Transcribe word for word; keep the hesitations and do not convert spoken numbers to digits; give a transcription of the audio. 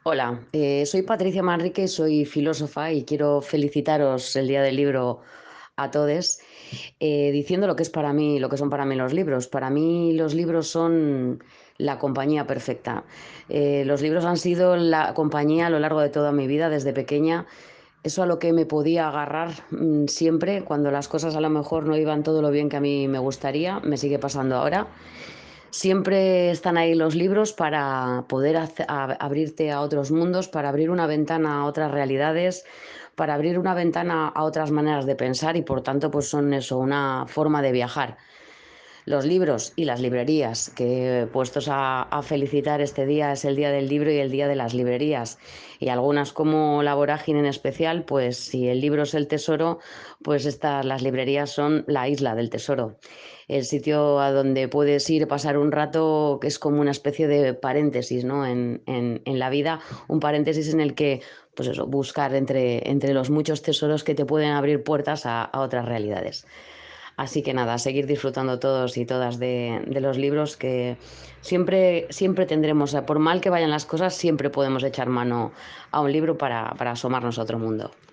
Hola, eh, soy Patricia Manrique, soy filósofa y quiero felicitaros el Día del Libro a todos, eh, diciendo lo que es para mí, lo que son para mí los libros. Para mí los libros son la compañía perfecta. Eh, los libros han sido la compañía a lo largo de toda mi vida, desde pequeña. Eso a lo que me podía agarrar mm, siempre, cuando las cosas a lo mejor no iban todo lo bien que a mí me gustaría, me sigue pasando ahora. Siempre están ahí los libros para poder hace- a- abrirte a otros mundos, para abrir una ventana a otras realidades, para abrir una ventana a otras maneras de pensar y por tanto pues son eso, una forma de viajar. Los libros y las librerías, que puestos a, a felicitar este día, es el día del libro y el día de las librerías. Y algunas como la Vorágine en especial, pues si el libro es el tesoro, pues estas, las librerías son la isla del tesoro. El sitio a donde puedes ir, pasar un rato, que es como una especie de paréntesis, ¿no? En, en, en la vida, un paréntesis en el que, pues eso, buscar entre, entre los muchos tesoros que te pueden abrir puertas a, a otras realidades. Así que nada, seguir disfrutando todos y todas de, de los libros que siempre, siempre tendremos, por mal que vayan las cosas, siempre podemos echar mano a un libro para, para asomarnos a otro mundo.